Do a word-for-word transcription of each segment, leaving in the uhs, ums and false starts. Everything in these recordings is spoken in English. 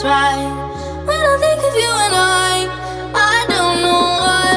eyes right when I think of you and I. I don't know why.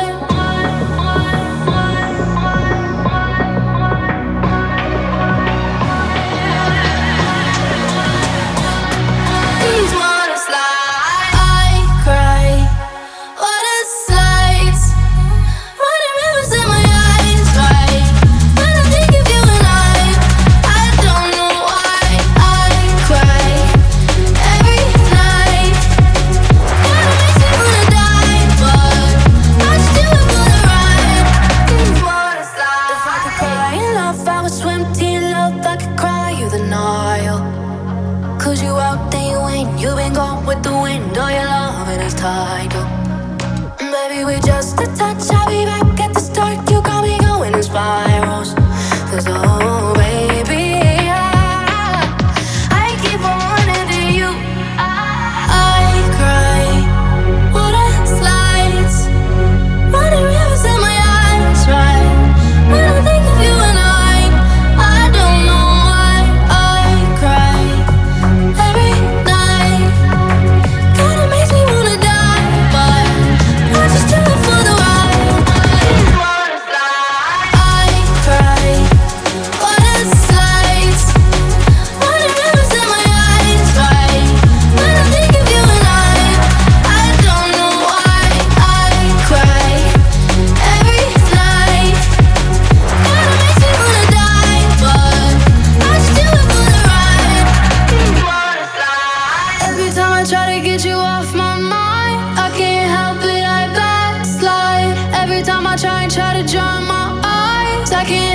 These waters lie. I cry. What a sight. Running rivers in my eyes right when I think of you and I. I don't know why. I cry every night. Kinda makes me wanna die, but I just do it for the ride. These waters lie. If I could cry in love, I would swim to your love. I could cry you the Nile. Cause you out, then you ain't. You been gone with the wind. All your loving is tidal. Baby, we just a touch. I'll be back at the start. You got me going in spirals. Cause oh baby, I, I keep on running to you. I cry. What a slides. Running rivers in my eyes right when I think of you and I. I don't know why. I cry every night. Kinda makes me wanna die, but I just do it for the ride. These waters lie. I cry. What a sight. Running rivers in my eyes right when I think of you and I. I don't know why. I cry every night. Kinda makes me wanna die, but I just do it for the ride. These waters lie. Every time I try to get you off my mind, I can't help it, I backslide. Every time I try and try to dry my eyes, I can't